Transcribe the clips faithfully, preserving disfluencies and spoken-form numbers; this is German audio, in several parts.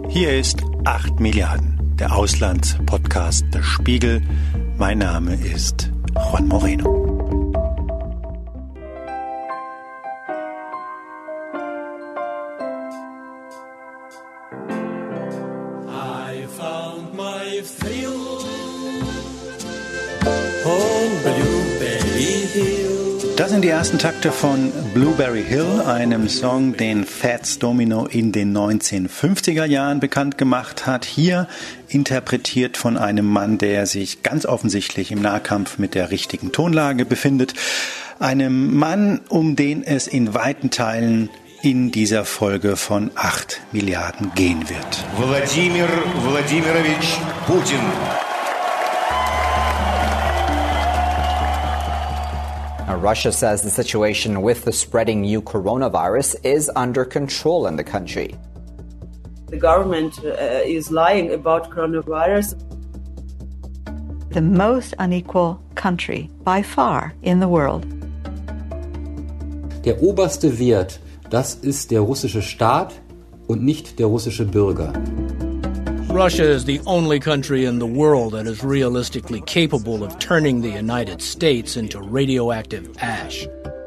Hier ist acht Milliarden, der Auslandspodcast des Spiegel. Mein Name ist Juan Moreno. I found my thrill on Blueberry Hill. Das sind die ersten Takte von Blueberry Hill, einem Song, den Fats Domino in den neunzehnhundertfünfziger Jahren bekannt gemacht hat. Hier interpretiert von einem Mann, der sich ganz offensichtlich im Nahkampf mit der richtigen Tonlage befindet. Einem Mann, um den es in weiten Teilen in dieser Folge von acht Milliarden gehen wird. Wladimir Wladimirovich Putin. Russia says the situation with the spreading new coronavirus is under control in the country. The government uh, is lying about coronavirus. The most unequal country by far in the world. Der oberste Wert, das ist der russische Staat und nicht der russische Bürger. Russia is the only country in the world that is realistically capable of turning the United States into radioactive ash.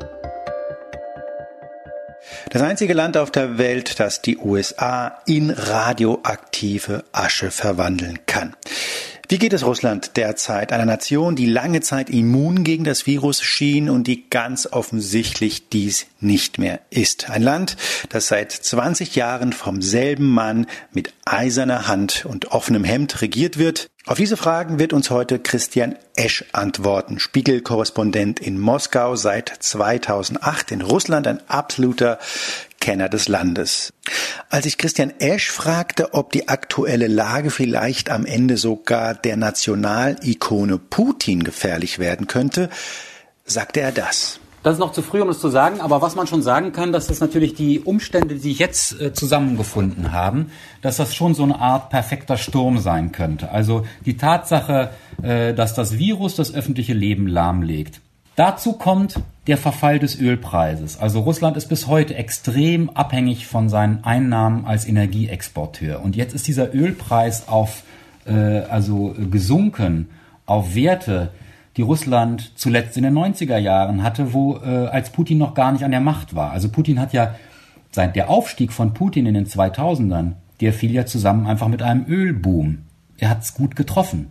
Das einzige Land auf der Welt, das die U S A in radioaktive Asche verwandeln kann. Wie geht es Russland derzeit, einer Nation, die lange Zeit immun gegen das Virus schien und die ganz offensichtlich dies nicht mehr ist? Ein Land, das seit zwanzig Jahren vom selben Mann mit eiserner Hand und offenem Hemd regiert wird. Auf diese Fragen wird uns heute Christian Esch antworten, Spiegel-Korrespondent in Moskau, seit zweitausendacht in Russland, ein absoluter Kenner des Landes. Als ich Christian Esch fragte, ob die aktuelle Lage vielleicht am Ende sogar der Nationalikone Putin gefährlich werden könnte, sagte er das. Das ist noch zu früh, um es zu sagen, aber was man schon sagen kann, dass das natürlich die Umstände, die sich jetzt äh, zusammengefunden haben, dass das schon so eine Art perfekter Sturm sein könnte. Also die Tatsache, äh, dass das Virus das öffentliche Leben lahmlegt. Dazu kommt der Verfall des Ölpreises. Also Russland ist bis heute extrem abhängig von seinen Einnahmen als Energieexporteur. Und jetzt ist dieser Ölpreis auf, äh, also gesunken auf Werte, die Russland zuletzt in den neunziger Jahren hatte, wo äh, als Putin noch gar nicht an der Macht war. Also Putin hat ja, seit der Aufstieg von Putin in den zweitausendern, der fiel ja zusammen einfach mit einem Ölboom. Er hat es gut getroffen.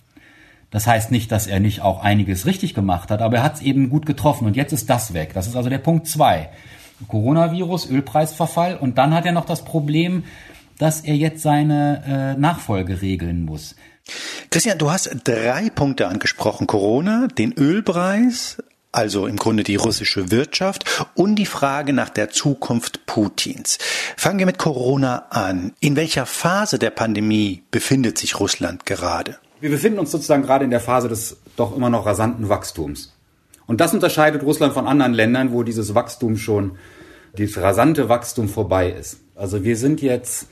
Das heißt nicht, dass er nicht auch einiges richtig gemacht hat, aber er hat es eben gut getroffen und jetzt ist das weg. Das ist also der Punkt zwei. Coronavirus, Ölpreisverfall und dann hat er noch das Problem, dass er jetzt seine äh, Nachfolge regeln muss. Christian, du hast drei Punkte angesprochen. Corona, den Ölpreis, also im Grunde die russische Wirtschaft und die Frage nach der Zukunft Putins. Fangen wir mit Corona an. In welcher Phase der Pandemie befindet sich Russland gerade? Wir befinden uns sozusagen gerade in der Phase des doch immer noch rasanten Wachstums. Und das unterscheidet Russland von anderen Ländern, wo dieses Wachstum schon, dieses rasante Wachstum vorbei ist. Also wir sind jetzt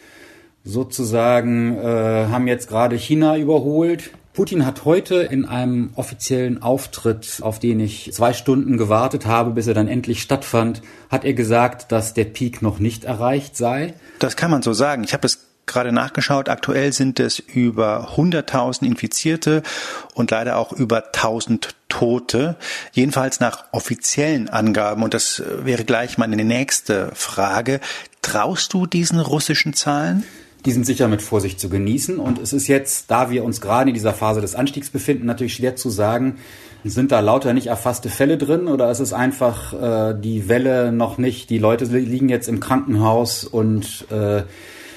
sozusagen, äh, haben jetzt gerade China überholt. Putin hat heute in einem offiziellen Auftritt, auf den ich zwei Stunden gewartet habe, bis er dann endlich stattfand, hat er gesagt, dass der Peak noch nicht erreicht sei. Das kann man so sagen. Ich habe es gerade nachgeschaut. Aktuell sind es über hunderttausend Infizierte und leider auch über tausend Tote. Jedenfalls nach offiziellen Angaben. Und das wäre gleich meine nächste Frage. Traust du diesen russischen Zahlen? Die sind sicher mit Vorsicht zu genießen. Und es ist jetzt, da wir uns gerade in dieser Phase des Anstiegs befinden, natürlich schwer zu sagen, sind da lauter nicht erfasste Fälle drin oder ist es einfach äh, die Welle noch nicht, die Leute liegen jetzt im Krankenhaus und äh,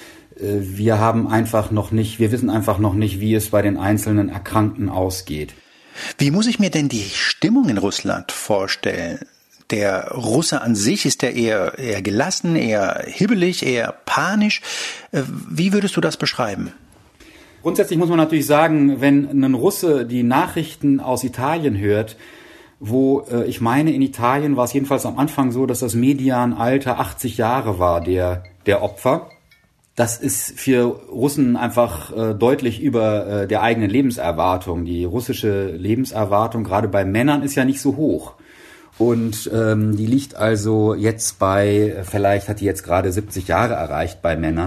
wir haben einfach noch nicht, wir wissen einfach noch nicht, wie es bei den einzelnen Erkrankten ausgeht. Wie muss ich mir denn die Stimmung in Russland vorstellen? Der Russe an sich, ist der eher, eher gelassen, eher hibbelig, eher panisch? Wie würdest du das beschreiben? Grundsätzlich muss man natürlich sagen, wenn ein Russe die Nachrichten aus Italien hört, wo, äh, ich meine, in Italien war es jedenfalls am Anfang so, dass das Medianalter achtzig Jahre war, der, der Opfer. Das ist für Russen einfach äh, deutlich über äh, der eigenen Lebenserwartung. Die russische Lebenserwartung, gerade bei Männern, ist ja nicht so hoch. Und ähm, die liegt also jetzt bei, vielleicht hat die jetzt gerade siebzig Jahre erreicht bei Männern.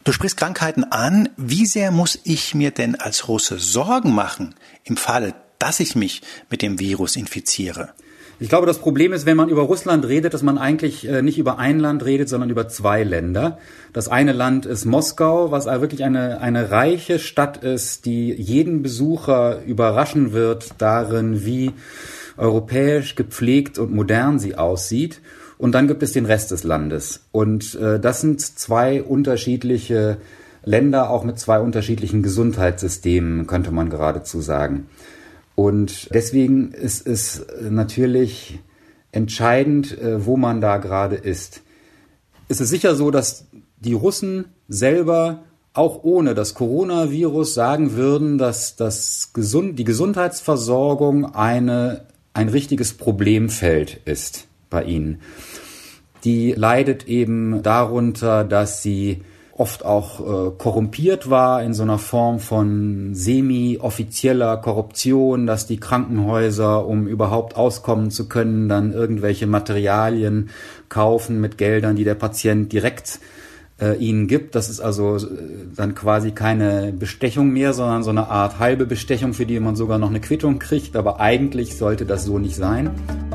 Du sprichst Krankheiten an. Wie sehr muss ich mir denn als Russe Sorgen machen im Falle, dass ich mich mit dem Virus infiziere? Ich glaube, das Problem ist, wenn man über Russland redet, dass man eigentlich nicht über ein Land redet, sondern über zwei Länder. Das eine Land ist Moskau, was wirklich eine, eine reiche Stadt ist, die jeden Besucher überraschen wird darin, wie europäisch gepflegt und modern sie aussieht. Und dann gibt es den Rest des Landes. Und äh, das sind zwei unterschiedliche Länder, auch mit zwei unterschiedlichen Gesundheitssystemen, könnte man geradezu sagen. Und deswegen ist es natürlich entscheidend, wo man da gerade ist. Es ist sicher so, dass die Russen selber auch ohne das Coronavirus sagen würden, dass das Gesund, die Gesundheitsversorgung eine, ein richtiges Problemfeld ist bei ihnen. Die leidet eben darunter, dass sie oft auch äh, korrumpiert war in so einer Form von semi-offizieller Korruption, dass die Krankenhäuser, um überhaupt auskommen zu können, dann irgendwelche Materialien kaufen mit Geldern, die der Patient direkt äh, ihnen gibt. Das ist also äh, dann quasi keine Bestechung mehr, sondern so eine Art halbe Bestechung, für die man sogar noch eine Quittung kriegt. Aber eigentlich sollte das so nicht sein.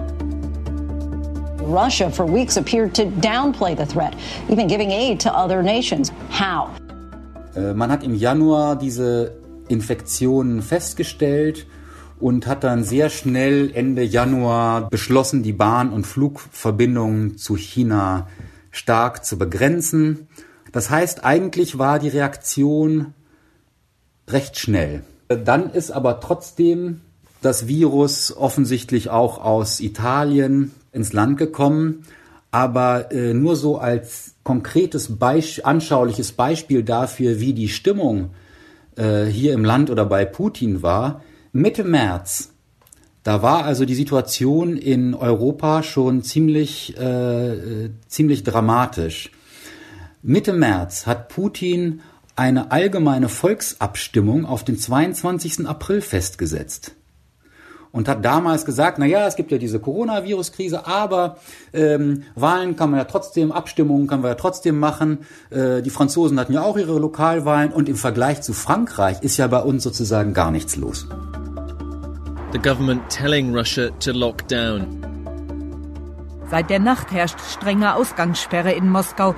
Russia for weeks appeared to downplay the threat, even giving aid to other nations. How? Man hat im Januar diese Infektionen festgestellt und hat dann sehr schnell Ende Januar beschlossen, die Bahn- und Flugverbindungen zu China stark zu begrenzen. Das heißt, eigentlich war die Reaktion recht schnell. Dann ist aber trotzdem das Virus offensichtlich auch aus Italien ins Land gekommen, aber äh, nur so als konkretes, Beisp- anschauliches Beispiel dafür, wie die Stimmung äh, hier im Land oder bei Putin war. Mitte März, da war also die Situation in Europa schon ziemlich, äh, ziemlich dramatisch. Mitte März hat Putin eine allgemeine Volksabstimmung auf den zweiundzwanzigsten April festgesetzt. Und hat damals gesagt, na ja, es gibt ja diese Coronavirus-Krise, aber ähm, Wahlen kann man ja trotzdem, Abstimmungen kann man ja trotzdem machen. Äh, die Franzosen hatten ja auch ihre Lokalwahlen und im Vergleich zu Frankreich ist ja bei uns sozusagen gar nichts los. The government telling Russia to lock down. Seit der Nacht herrscht strenge Ausgangssperre in Moskau.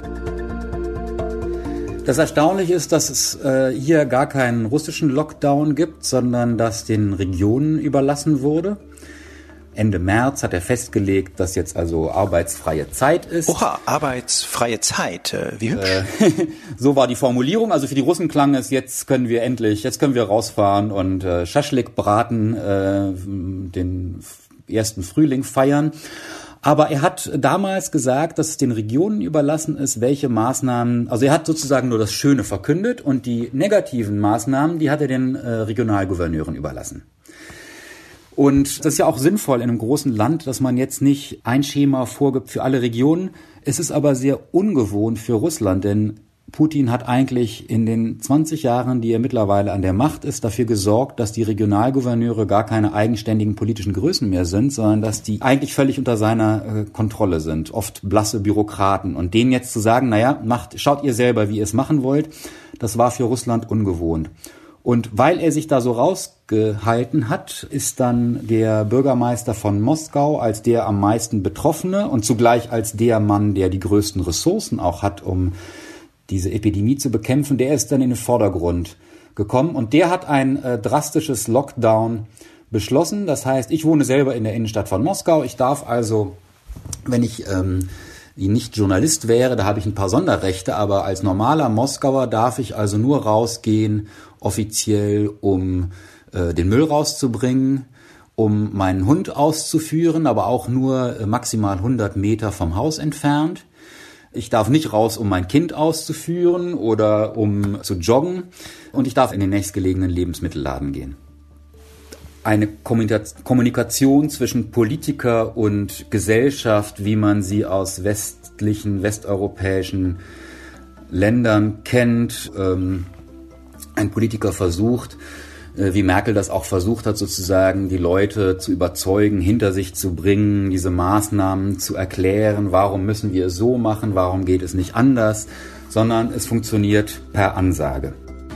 Das Erstaunliche ist, dass es äh, hier gar keinen russischen Lockdown gibt, sondern dass den Regionen überlassen wurde. Ende März hat er festgelegt, dass jetzt also arbeitsfreie Zeit ist. Oha, arbeitsfreie Zeit, wie hübsch. Äh, so war die Formulierung. Also für die Russen klang es, jetzt können wir endlich, jetzt können wir rausfahren und äh, Schaschlik braten, äh, den ersten Frühling feiern. Aber er hat damals gesagt, dass es den Regionen überlassen ist, welche Maßnahmen, also er hat sozusagen nur das Schöne verkündet und die negativen Maßnahmen, die hat er den äh, Regionalgouverneuren überlassen. Und das ist ja auch sinnvoll in einem großen Land, dass man jetzt nicht ein Schema vorgibt für alle Regionen. Es ist aber sehr ungewohnt für Russland, denn Putin hat eigentlich in den zwanzig Jahren, die er mittlerweile an der Macht ist, dafür gesorgt, dass die Regionalgouverneure gar keine eigenständigen politischen Größen mehr sind, sondern dass die eigentlich völlig unter seiner äh, Kontrolle sind, oft blasse Bürokraten. Und denen jetzt zu sagen, naja, macht, schaut ihr selber, wie ihr es machen wollt, das war für Russland ungewohnt. Und weil er sich da so rausgehalten hat, ist dann der Bürgermeister von Moskau als der am meisten Betroffene und zugleich als der Mann, der die größten Ressourcen auch hat, um diese Epidemie zu bekämpfen, der ist dann in den Vordergrund gekommen und der hat ein äh, drastisches Lockdown beschlossen. Das heißt, ich wohne selber in der Innenstadt von Moskau. Ich darf also, wenn ich ähm, nicht Journalist wäre, da habe ich ein paar Sonderrechte, aber als normaler Moskauer darf ich also nur rausgehen, offiziell, um äh, den Müll rauszubringen, um meinen Hund auszuführen, aber auch nur äh, maximal hundert Meter vom Haus entfernt. Ich darf nicht raus, um mein Kind auszuführen oder um zu joggen. Und ich darf in den nächstgelegenen Lebensmittelladen gehen. Eine Kommunikation zwischen Politiker und Gesellschaft, wie man sie aus westlichen, westeuropäischen Ländern kennt. Ein Politiker versucht, wie Merkel das auch versucht hat, sozusagen die Leute zu überzeugen, hinter sich zu bringen, diese Maßnahmen zu erklären, warum müssen wir es so machen, warum geht es nicht anders, sondern es funktioniert per Ansage.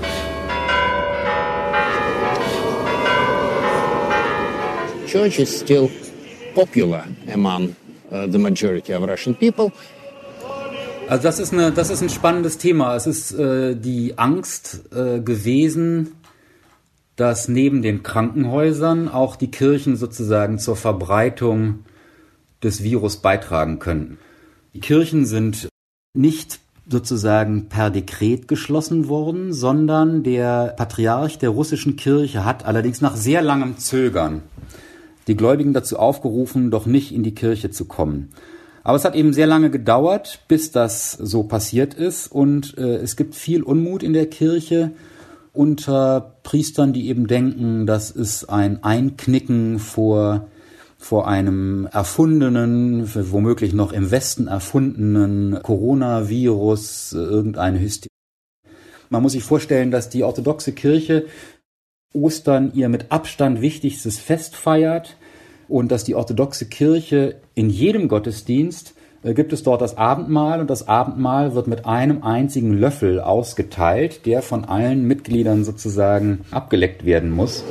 Church is still popular among uh, the majority of Russian people. Also das ist eine, das ist ein spannendes Thema. Es ist äh, die Angst äh, gewesen, dass neben den Krankenhäusern auch die Kirchen sozusagen zur Verbreitung des Virus beitragen könnten. Die Kirchen sind nicht sozusagen per Dekret geschlossen worden, sondern der Patriarch der russischen Kirche hat allerdings nach sehr langem Zögern die Gläubigen dazu aufgerufen, doch nicht in die Kirche zu kommen. Aber es hat eben sehr lange gedauert, bis das so passiert ist, und äh, es gibt viel Unmut in der Kirche unter Priestern, die eben denken, das ist ein Einknicken vor, vor einem erfundenen, womöglich noch im Westen erfundenen Coronavirus, irgendeine Hysterie. Man muss sich vorstellen, dass die orthodoxe Kirche Ostern ihr mit Abstand wichtigstes Fest feiert und dass die orthodoxe Kirche in jedem Gottesdienst äh, gibt es dort das Abendmahl, und das Abendmahl wird mit einem einzigen Löffel ausgeteilt, der von allen Mitgliedern sozusagen abgeleckt werden muss.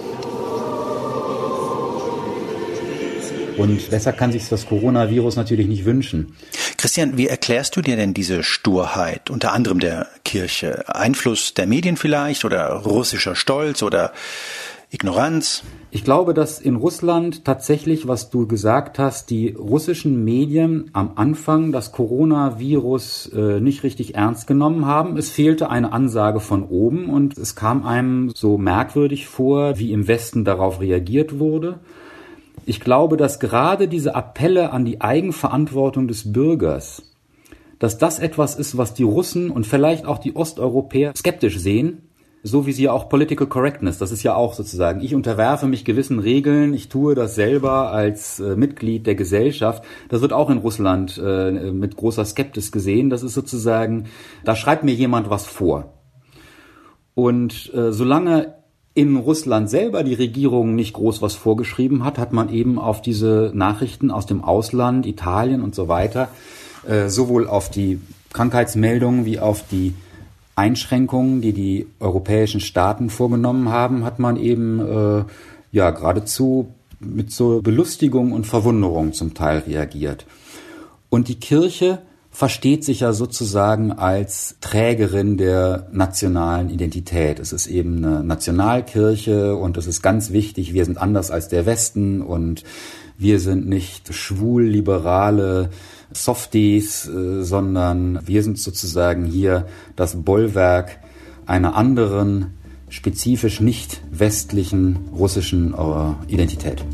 Und besser kann sich das Coronavirus natürlich nicht wünschen. Christian, wie erklärst du dir denn diese Sturheit, unter anderem der Kirche? Einfluss der Medien vielleicht oder russischer Stolz oder Ignoranz? Ich glaube, dass in Russland tatsächlich, was du gesagt hast, die russischen Medien am Anfang das Coronavirus äh, nicht richtig ernst genommen haben. Es fehlte eine Ansage von oben und es kam einem so merkwürdig vor, wie im Westen darauf reagiert wurde. Ich glaube, dass gerade diese Appelle an die Eigenverantwortung des Bürgers, dass das etwas ist, was die Russen und vielleicht auch die Osteuropäer skeptisch sehen, so wie sie ja auch Political Correctness, das ist ja auch sozusagen, ich unterwerfe mich gewissen Regeln, ich tue das selber als äh, Mitglied der Gesellschaft. Das wird auch in Russland äh, mit großer Skepsis gesehen. Das ist sozusagen, da schreibt mir jemand was vor. Und äh, solange in Russland selber die Regierung nicht groß was vorgeschrieben hat, hat man eben auf diese Nachrichten aus dem Ausland, Italien und so weiter, äh, sowohl auf die Krankheitsmeldungen wie auf die Einschränkungen, die die europäischen Staaten vorgenommen haben, hat man eben äh, ja geradezu mit so Belustigung und Verwunderung zum Teil reagiert. Und die Kirche versteht sich ja sozusagen als Trägerin der nationalen Identität. Es ist eben eine Nationalkirche und es ist ganz wichtig, wir sind anders als der Westen und wir sind nicht schwul-liberale Softies, äh, sondern wir sind sozusagen hier das Bollwerk einer anderen, spezifisch nicht westlichen russischen äh, Identität.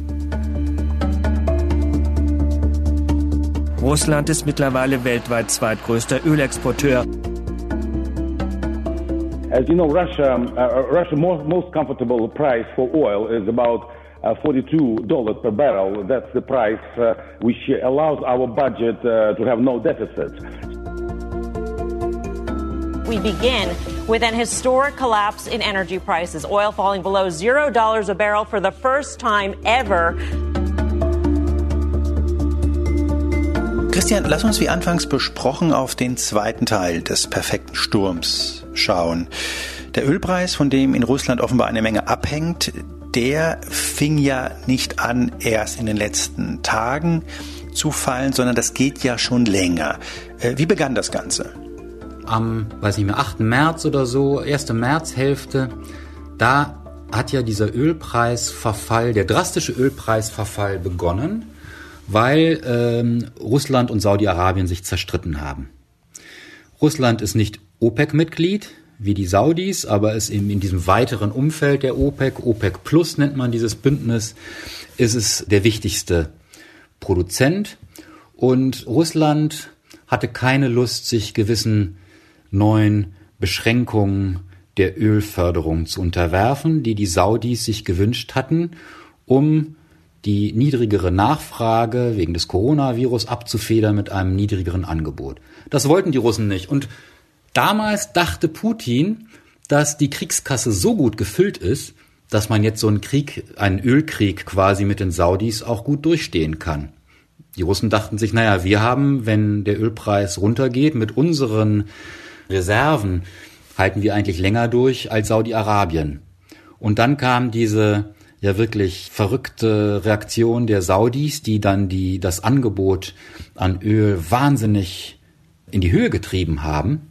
Russland ist mittlerweile weltweit zweitgrößter Ölexporteur. As you know, Russia, uh, Russia's most, most comfortable price for oil is about uh, forty-two dollars per barrel. That's the price uh, which allows our budget uh, to have no deficit. We begin with an historic collapse in energy prices. Oil falling below zero dollars a barrel for the first time ever. Christian, lass uns wie anfangs besprochen auf den zweiten Teil des perfekten Sturms schauen. Der Ölpreis, von dem in Russland offenbar eine Menge abhängt, der fing ja nicht an, erst in den letzten Tagen zu fallen, sondern das geht ja schon länger. Wie begann das Ganze? Am, weiß ich nicht mehr, achten März oder so, erste Märzhälfte, da hat ja dieser Ölpreisverfall, der drastische Ölpreisverfall begonnen, weil ähm, Russland und Saudi-Arabien sich zerstritten haben. Russland ist nicht OPEC-Mitglied wie die Saudis, aber ist eben in diesem weiteren Umfeld der OPEC, OPEC Plus nennt man dieses Bündnis, ist es der wichtigste Produzent. Und Russland hatte keine Lust, sich gewissen neuen Beschränkungen der Ölförderung zu unterwerfen, die die Saudis sich gewünscht hatten, um die niedrigere Nachfrage wegen des Coronavirus abzufedern mit einem niedrigeren Angebot. Das wollten die Russen nicht. Und damals dachte Putin, dass die Kriegskasse so gut gefüllt ist, dass man jetzt so einen Krieg, einen Ölkrieg quasi mit den Saudis auch gut durchstehen kann. Die Russen dachten sich, naja, wir haben, wenn der Ölpreis runtergeht, mit unseren Reserven halten wir eigentlich länger durch als Saudi-Arabien. Und dann kam diese ja wirklich verrückte Reaktion der Saudis, die dann die das Angebot an Öl wahnsinnig in die Höhe getrieben haben.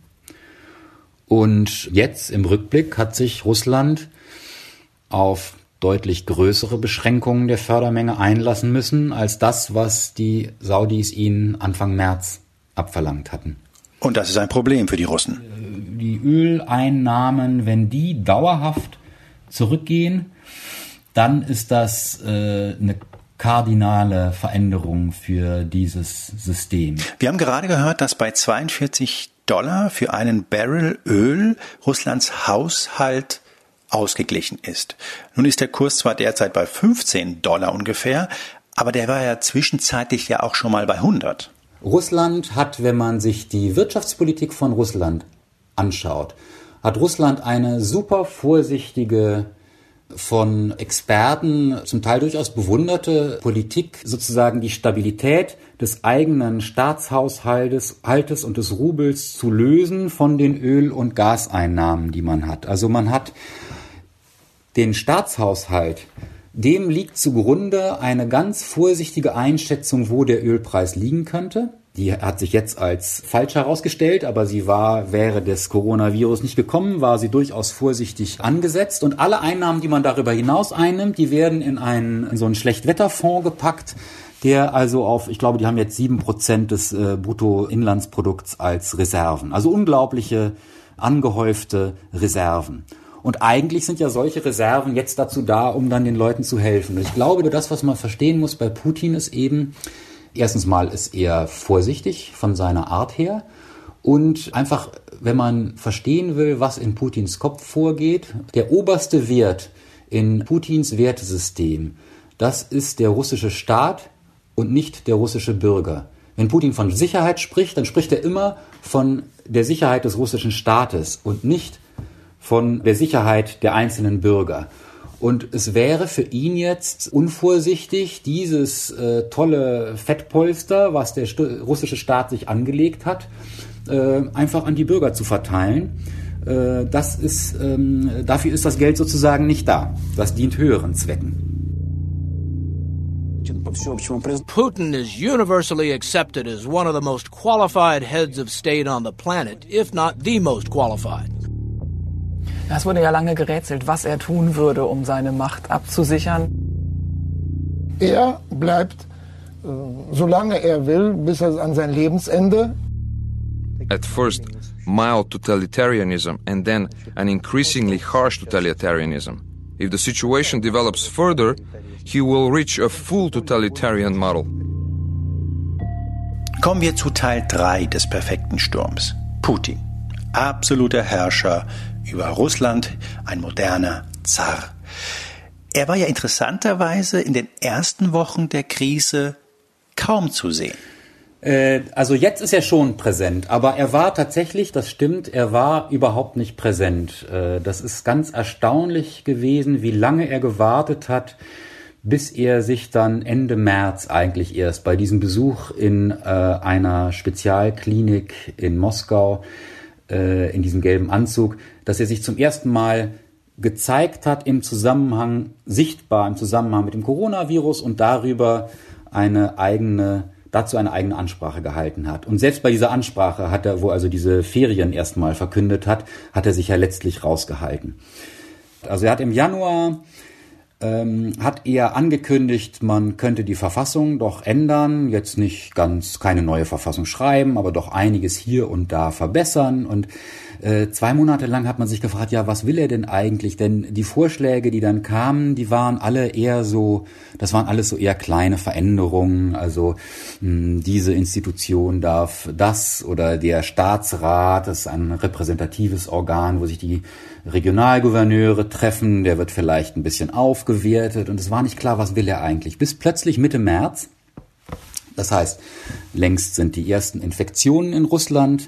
Und jetzt im Rückblick hat sich Russland auf deutlich größere Beschränkungen der Fördermenge einlassen müssen, als das, was die Saudis ihnen Anfang März abverlangt hatten. Und das ist ein Problem für die Russen. Die Öleinnahmen, wenn die dauerhaft zurückgehen, dann ist das äh, eine kardinale Veränderung für dieses System. Wir haben gerade gehört, dass bei zweiundvierzig Dollar für einen Barrel Öl Russlands Haushalt ausgeglichen ist. Nun ist der Kurs zwar derzeit bei fünfzehn Dollar ungefähr, aber der war ja zwischenzeitlich ja auch schon mal bei hundert. Russland hat, wenn man sich die Wirtschaftspolitik von Russland anschaut, hat Russland eine super vorsichtige, von Experten zum Teil durchaus bewunderte Politik, sozusagen die Stabilität des eigenen Staatshaushaltes Haltes und des Rubels zu lösen von den Öl- und Gaseinnahmen, die man hat. Also man hat den Staatshaushalt, dem liegt zugrunde eine ganz vorsichtige Einschätzung, wo der Ölpreis liegen könnte. Die hat sich jetzt als falsch herausgestellt, aber sie war, wäre des Coronavirus nicht gekommen, war sie durchaus vorsichtig angesetzt. Und alle Einnahmen, die man darüber hinaus einnimmt, die werden in einen, in so einen Schlechtwetterfonds gepackt, der also auf, ich glaube, die haben jetzt sieben Prozent des äh, Bruttoinlandsprodukts als Reserven. Also unglaubliche, angehäufte Reserven. Und eigentlich sind ja solche Reserven jetzt dazu da, um dann den Leuten zu helfen. Und ich glaube, das, was man verstehen muss bei Putin, ist eben, erstens mal ist er vorsichtig von seiner Art her und einfach, wenn man verstehen will, was in Putins Kopf vorgeht, der oberste Wert in Putins Wertesystem, das ist der russische Staat und nicht der russische Bürger. Wenn Putin von Sicherheit spricht, dann spricht er immer von der Sicherheit des russischen Staates und nicht von der Sicherheit der einzelnen Bürger. Und es wäre für ihn jetzt unvorsichtig, dieses äh, tolle Fettpolster, was der st- russische Staat sich angelegt hat, äh, einfach an die Bürger zu verteilen. Äh, das ist, ähm, dafür ist das Geld sozusagen nicht da. Das dient höheren Zwecken. Putin is universally accepted as one of the most qualified heads of state on the planet, if not the most qualified. Es wurde ja lange gerätselt, was er tun würde, um seine Macht abzusichern. Er bleibt, äh, solange er will, bis er an sein Lebensende. At first, mild totalitarianism and then an increasingly harsh totalitarianism. If the situation develops further, he will reach a full totalitarian model. Kommen wir zu Teil drei des perfekten Sturms. Putin, absoluter Herrscher über Russland, ein moderner Zar. Er war ja interessanterweise in den ersten Wochen der Krise kaum zu sehen. Äh, also jetzt ist er schon präsent, aber er war tatsächlich, das stimmt, er war überhaupt nicht präsent. Äh, das ist ganz erstaunlich gewesen, wie lange er gewartet hat, bis er sich dann Ende März eigentlich erst bei diesem Besuch in äh, einer Spezialklinik in Moskau, äh, in diesem gelben Anzug, dass er sich zum ersten Mal gezeigt hat im Zusammenhang, sichtbar im Zusammenhang mit dem Coronavirus und darüber eine eigene, dazu eine eigene Ansprache gehalten hat. Und selbst bei dieser Ansprache hat er, wo also diese Ferien erstmal verkündet hat, hat er sich ja letztlich rausgehalten. Also er hat im Januar Ähm, hat er angekündigt, man könnte die Verfassung doch ändern, jetzt nicht ganz keine neue Verfassung schreiben, aber doch einiges hier und da verbessern. Und äh, zwei Monate lang hat man sich gefragt, ja, was will er denn eigentlich? Denn die Vorschläge, die dann kamen, die waren alle eher so, das waren alles so eher kleine Veränderungen. Also mh, diese Institution darf das oder der Staatsrat, das ist ein repräsentatives Organ, wo sich die Regionalgouverneure treffen, der wird vielleicht ein bisschen aufgewertet und es war nicht klar, was will er eigentlich. Bis plötzlich Mitte März, das heißt, längst sind die ersten Infektionen in Russland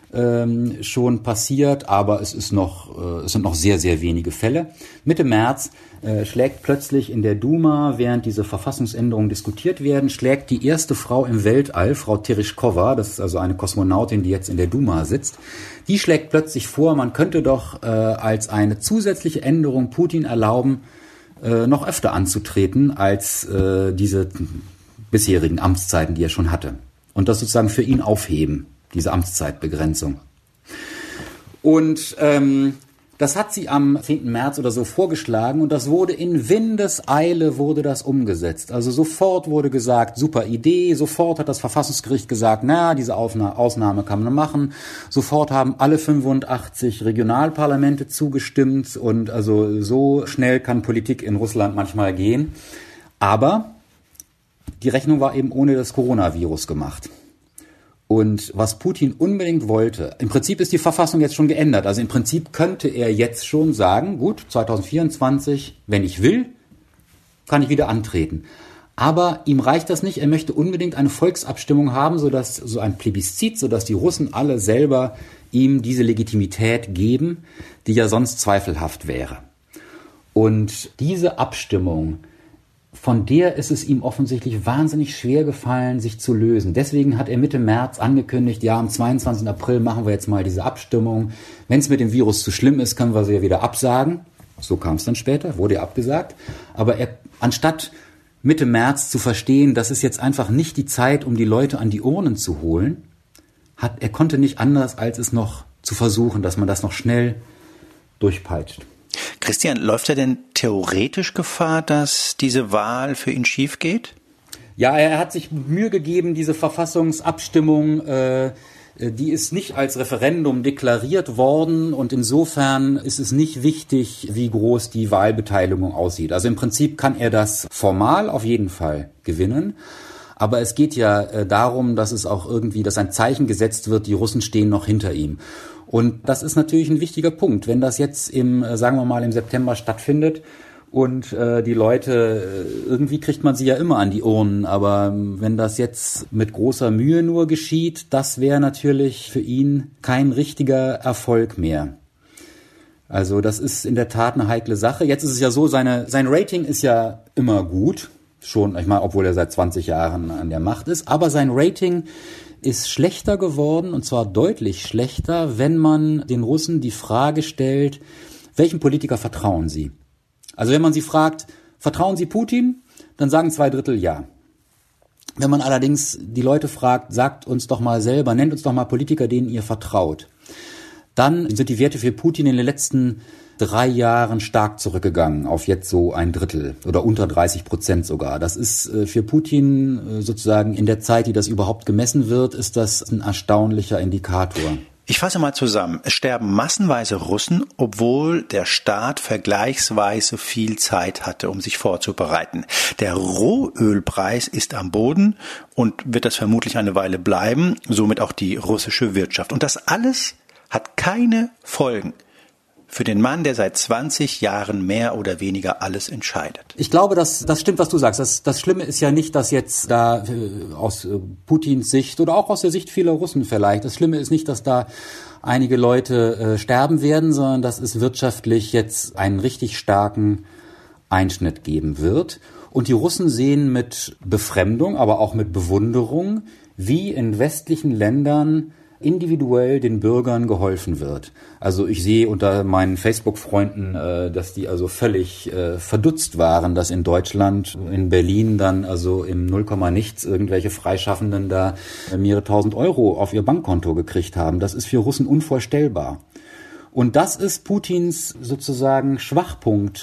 ähm, schon passiert, aber es ist noch, äh, es sind noch sehr, sehr wenige Fälle. Mitte März äh, schlägt plötzlich in der Duma, während diese Verfassungsänderungen diskutiert werden, schlägt die erste Frau im Weltall, Frau Tereshkova, das ist also eine Kosmonautin, die jetzt in der Duma sitzt, die schlägt plötzlich vor, man könnte doch äh, als eine zusätzliche Änderung Putin erlauben, äh, noch öfter anzutreten als äh, diese bisherigen Amtszeiten, die er schon hatte. Und das sozusagen für ihn aufheben, diese Amtszeitbegrenzung. Und ähm, das hat sie am zehnten März oder so vorgeschlagen und das wurde in Windeseile wurde das umgesetzt. Also sofort wurde gesagt, super Idee, sofort hat das Verfassungsgericht gesagt, na, diese Aufna- Ausnahme kann man machen. Sofort haben alle fünfundachtzig Regionalparlamente zugestimmt und also so schnell kann Politik in Russland manchmal gehen. Aber die Rechnung war eben ohne das Coronavirus gemacht. Und was Putin unbedingt wollte, im Prinzip ist die Verfassung jetzt schon geändert. Also im Prinzip könnte er jetzt schon sagen, gut, zwanzig vierundzwanzig, wenn ich will, kann ich wieder antreten. Aber ihm reicht das nicht. Er möchte unbedingt eine Volksabstimmung haben, sodass so ein Plebiszit, sodass die Russen alle selber ihm diese Legitimität geben, die ja sonst zweifelhaft wäre. Und diese Abstimmung, von der ist es ihm offensichtlich wahnsinnig schwer gefallen, sich zu lösen. Deswegen hat er Mitte März angekündigt, ja, am zweiundzwanzigsten April machen wir jetzt mal diese Abstimmung. Wenn es mit dem Virus zu schlimm ist, können wir sie ja wieder absagen. So kam es dann später, wurde ja abgesagt. Aber er, anstatt Mitte März zu verstehen, das ist jetzt einfach nicht die Zeit, um die Leute an die Urnen zu holen, hat, er konnte nicht anders, als es noch zu versuchen, dass man das noch schnell durchpeitscht. Christian, läuft er denn theoretisch Gefahr, dass diese Wahl für ihn schief geht? Ja, er hat sich Mühe gegeben, diese Verfassungsabstimmung, äh, die ist nicht als Referendum deklariert worden und insofern ist es nicht wichtig, wie groß die Wahlbeteiligung aussieht. Also im Prinzip kann er das formal auf jeden Fall gewinnen. Aber es geht ja äh, darum, dass es auch irgendwie, dass ein Zeichen gesetzt wird, die Russen stehen noch hinter ihm. Und das ist natürlich ein wichtiger Punkt. Wenn das jetzt im, äh, sagen wir mal, im September stattfindet und äh, die Leute, äh, irgendwie kriegt man sie ja immer an die Urnen, aber äh, wenn das jetzt mit großer Mühe nur geschieht, das wäre natürlich für ihn kein richtiger Erfolg mehr. Also das ist in der Tat eine heikle Sache. Jetzt ist es ja so, seine, sein Rating ist ja immer gut. Schon, ich meine, obwohl er seit zwanzig Jahren an der Macht ist, aber sein Rating ist schlechter geworden, und zwar deutlich schlechter, wenn man den Russen die Frage stellt, welchem Politiker vertrauen sie? Also wenn man sie fragt, vertrauen sie Putin, dann sagen zwei Drittel ja. Wenn man allerdings die Leute fragt, sagt uns doch mal selber, nennt uns doch mal Politiker, denen ihr vertraut, dann sind die Werte für Putin in den letzten drei Jahren stark zurückgegangen auf jetzt so ein Drittel oder unter dreißig Prozent sogar. Das ist für Putin sozusagen in der Zeit, die das überhaupt gemessen wird, ist das ein erstaunlicher Indikator. Ich fasse mal zusammen. Es sterben massenweise Russen, obwohl der Staat vergleichsweise viel Zeit hatte, um sich vorzubereiten. Der Rohölpreis ist am Boden und wird das vermutlich eine Weile bleiben, somit auch die russische Wirtschaft. Und das alles hat keine Folgen für den Mann, der seit zwanzig Jahren mehr oder weniger alles entscheidet. Ich glaube, das, das stimmt, was du sagst. Das, das Schlimme ist ja nicht, dass jetzt da äh, aus äh, Putins Sicht oder auch aus der Sicht vieler Russen vielleicht, das Schlimme ist nicht, dass da einige Leute äh, sterben werden, sondern dass es wirtschaftlich jetzt einen richtig starken Einschnitt geben wird. Und die Russen sehen mit Befremdung, aber auch mit Bewunderung, wie in westlichen Ländern individuell den Bürgern geholfen wird. Also ich sehe unter meinen Facebook-Freunden, äh, dass die also völlig äh, verdutzt waren, dass in Deutschland, in Berlin dann also im null Komma nichts irgendwelche Freischaffenden da mehrere tausend Euro auf ihr Bankkonto gekriegt haben. Das ist für Russen unvorstellbar. Und das ist Putins sozusagen Schwachpunkt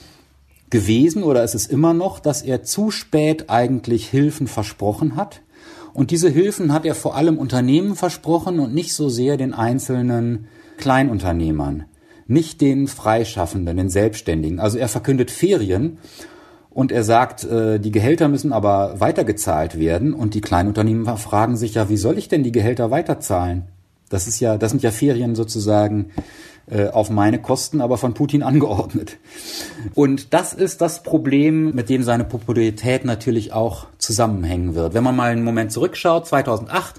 gewesen, oder ist es immer noch, dass er zu spät eigentlich Hilfen versprochen hat. Und diese Hilfen hat er vor allem Unternehmen versprochen und nicht so sehr den einzelnen Kleinunternehmern, nicht den Freischaffenden, den Selbstständigen. Also er verkündet Ferien und er sagt, die Gehälter müssen aber weitergezahlt werden. Und die Kleinunternehmen fragen sich ja, wie soll ich denn die Gehälter weiterzahlen? Das ist ja, das sind ja Ferien sozusagen auf meine Kosten, aber von Putin angeordnet. Und das ist das Problem, mit dem seine Popularität natürlich auch zusammenhängen wird. Wenn man mal einen Moment zurückschaut, zweitausendacht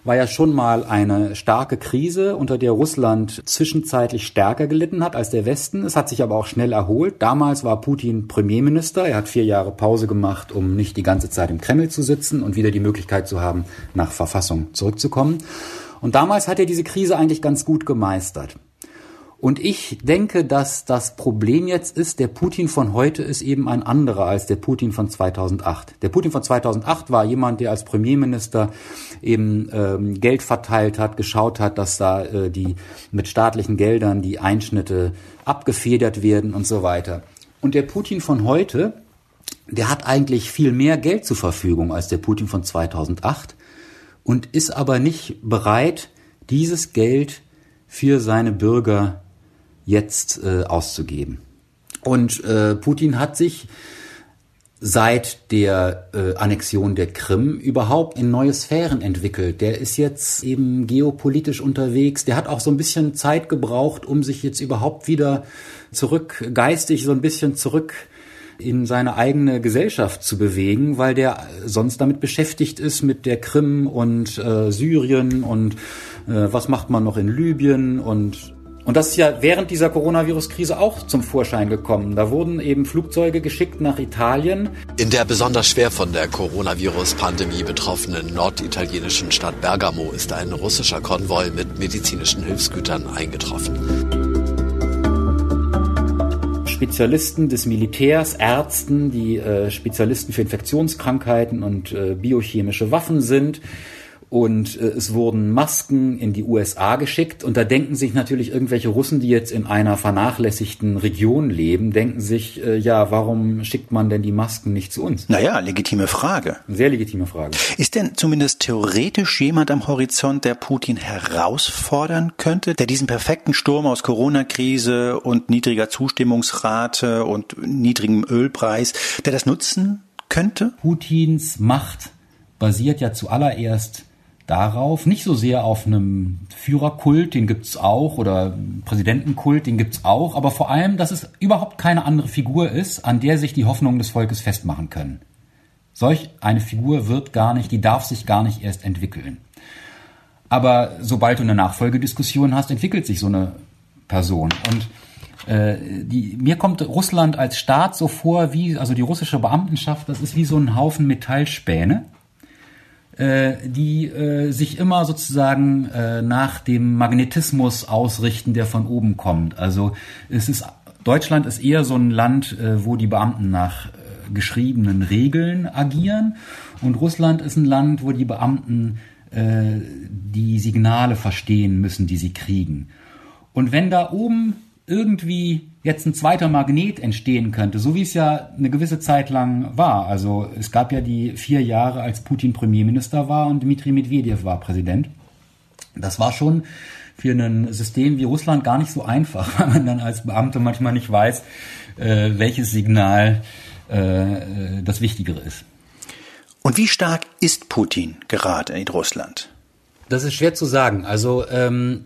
war ja schon mal eine starke Krise, unter der Russland zwischenzeitlich stärker gelitten hat als der Westen. Es hat sich aber auch schnell erholt. Damals war Putin Premierminister. Er hat vier Jahre Pause gemacht, um nicht die ganze Zeit im Kreml zu sitzen und wieder die Möglichkeit zu haben, nach Verfassung zurückzukommen. Und damals hat er diese Krise eigentlich ganz gut gemeistert. Und ich denke, dass das Problem jetzt ist, der Putin von heute ist eben ein anderer als der Putin von zweitausendacht. Der Putin von zweitausendacht war jemand, der als Premierminister eben ähm, Geld verteilt hat, geschaut hat, dass da äh, die mit staatlichen Geldern die Einschnitte abgefedert werden und so weiter. Und der Putin von heute, der hat eigentlich viel mehr Geld zur Verfügung als der Putin von zweitausendacht und ist aber nicht bereit, dieses Geld für seine Bürger jetzt äh, auszugeben. Und äh, Putin hat sich seit der äh, Annexion der Krim überhaupt in neue Sphären entwickelt. Der ist jetzt eben geopolitisch unterwegs. Der hat auch so ein bisschen Zeit gebraucht, um sich jetzt überhaupt wieder zurück, geistig so ein bisschen zurück in seine eigene Gesellschaft zu bewegen, weil der sonst damit beschäftigt ist mit der Krim und äh, Syrien und äh, was macht man noch in Libyen und Und das ist ja während dieser Coronavirus-Krise auch zum Vorschein gekommen. Da wurden eben Flugzeuge geschickt nach Italien. In der besonders schwer von der Coronavirus-Pandemie betroffenen norditalienischen Stadt Bergamo ist ein russischer Konvoi mit medizinischen Hilfsgütern eingetroffen. Spezialisten des Militärs, Ärzten, die äh, Spezialisten für Infektionskrankheiten und äh, biochemische Waffen sind. Und äh, es wurden Masken in die U S A geschickt. Und da denken sich natürlich irgendwelche Russen, die jetzt in einer vernachlässigten Region leben, denken sich, äh, ja, warum schickt man denn die Masken nicht zu uns? Naja, legitime Frage. Sehr legitime Frage. Ist denn zumindest theoretisch jemand am Horizont, der Putin herausfordern könnte, der diesen perfekten Sturm aus Corona-Krise und niedriger Zustimmungsrate und niedrigem Ölpreis, der das nutzen könnte? Putins Macht basiert ja zuallererst darauf, nicht so sehr auf einem Führerkult, den gibt's auch, oder Präsidentenkult, den gibt's auch, aber vor allem, dass es überhaupt keine andere Figur ist, an der sich die Hoffnungen des Volkes festmachen können. Solch eine Figur wird gar nicht, die darf sich gar nicht erst entwickeln. Aber sobald du eine Nachfolgediskussion hast, entwickelt sich so eine Person. Und äh, die, mir kommt Russland als Staat so vor, wie, also die russische Beamtenschaft, das ist wie so ein Haufen Metallspäne, die äh, sich immer sozusagen äh, nach dem Magnetismus ausrichten, der von oben kommt. Also es ist Deutschland ist eher so ein Land, äh, wo die Beamten nach äh, geschriebenen Regeln agieren, und Russland ist ein Land, wo die Beamten äh, die Signale verstehen müssen, die sie kriegen. Und wenn da oben irgendwie jetzt ein zweiter Magnet entstehen könnte, so wie es ja eine gewisse Zeit lang war. Also es gab ja die vier Jahre, als Putin Premierminister war und Dmitri Medvedev war Präsident. Das war schon für ein System wie Russland gar nicht so einfach, weil man dann als Beamte manchmal nicht weiß, äh, welches Signal äh, das Wichtigere ist. Und wie stark ist Putin gerade in Russland? Das ist schwer zu sagen. Also ähm,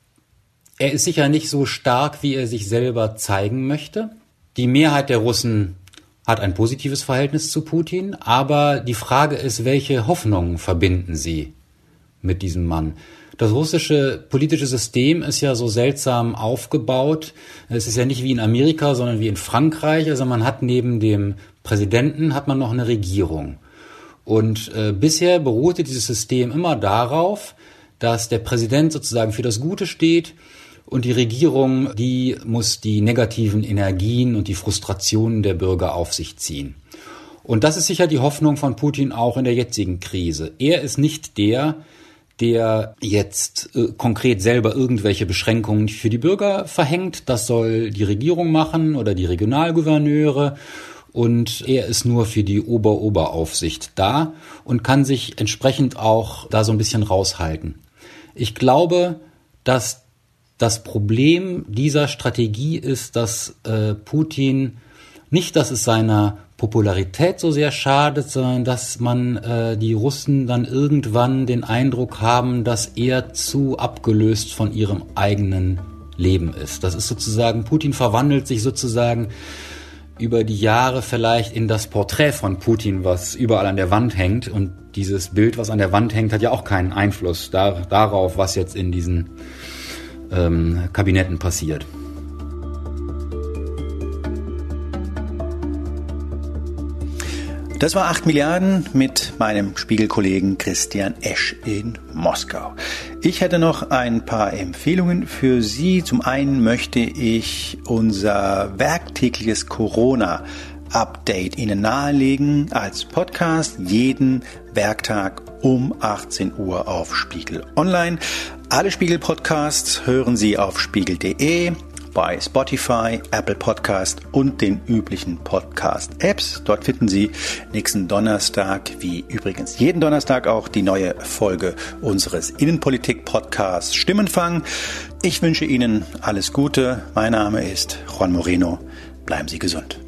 er ist sicher nicht so stark, wie er sich selber zeigen möchte. Die Mehrheit der Russen hat ein positives Verhältnis zu Putin, aber die Frage ist, welche Hoffnungen verbinden sie mit diesem Mann? Das russische politische System ist ja so seltsam aufgebaut. Es ist ja nicht wie in Amerika, sondern wie in Frankreich. Also man hat neben dem Präsidenten hat man noch eine Regierung. Und äh, bisher beruhte dieses System immer darauf, dass der Präsident sozusagen für das Gute steht, und die Regierung, die muss die negativen Energien und die Frustrationen der Bürger auf sich ziehen. Und das ist sicher die Hoffnung von Putin auch in der jetzigen Krise. Er ist nicht der, der jetzt äh, konkret selber irgendwelche Beschränkungen für die Bürger verhängt. Das soll die Regierung machen oder die Regionalgouverneure. Und er ist nur für die Ober-Oberaufsicht da und kann sich entsprechend auch da so ein bisschen raushalten. Ich glaube, dass das Problem dieser Strategie ist, dass äh, Putin nicht, dass es seiner Popularität so sehr schadet, sondern dass man äh, die Russen dann irgendwann den Eindruck haben, dass er zu abgelöst von ihrem eigenen Leben ist. Das ist sozusagen, Putin verwandelt sich sozusagen über die Jahre vielleicht in das Porträt von Putin, was überall an der Wand hängt, und dieses Bild, was an der Wand hängt, hat ja auch keinen Einfluss da, darauf, was jetzt in diesen ähm, Kabinetten passiert. Das war acht Milliarden mit meinem Spiegelkollegen Christian Esch in Moskau. Ich hätte noch ein paar Empfehlungen für Sie. Zum einen möchte ich unser werktägliches Corona-Update Ihnen nahelegen als Podcast jeden Werktag um achtzehn Uhr auf Spiegel Online. Alle Spiegel-Podcasts hören Sie auf spiegel punkt de, bei Spotify, Apple Podcast und den üblichen Podcast-Apps. Dort finden Sie nächsten Donnerstag, wie übrigens jeden Donnerstag auch, die neue Folge unseres Innenpolitik-Podcasts Stimmenfang. Ich wünsche Ihnen alles Gute. Mein Name ist Juan Moreno. Bleiben Sie gesund.